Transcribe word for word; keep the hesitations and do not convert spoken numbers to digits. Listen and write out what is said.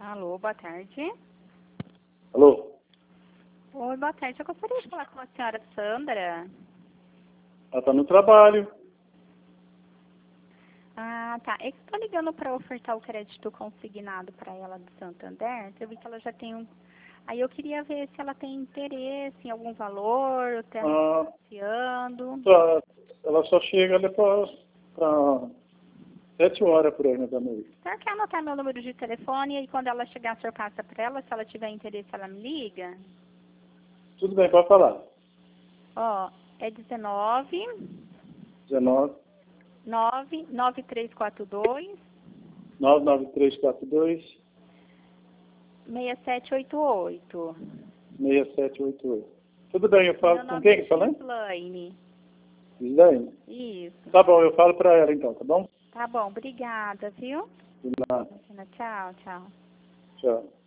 Alô, boa tarde. Alô? Oi, boa tarde. Eu gostaria de falar com a senhora Sandra. Ela está no trabalho. Ah, tá. É que estou ligando para ofertar o crédito consignado para ela do Santander. Eu vi que ela já tem um... Aí eu queria ver se ela tem interesse em algum valor, até Ah, negociando. tá. Ela só chega depois para sete horas por aí, né, da noite. O senhor quer anotar meu número de telefone e quando ela chegar, o senhor passa para ela? Se ela tiver interesse, ela me liga? Tudo bem, pode falar. Ó, é dezenove, dezenove, nove, nove três quatro dois, nove nove três quatro dois, seis sete oito oito. seis sete oito oito. Tudo bem, eu falo Meu com nome quem é que falando? Gislaine. Diz aí. Isso. Tá bom, eu falo para ela então, tá bom? Tá bom, obrigada, viu? De nada. Tchau, tchau. Tchau.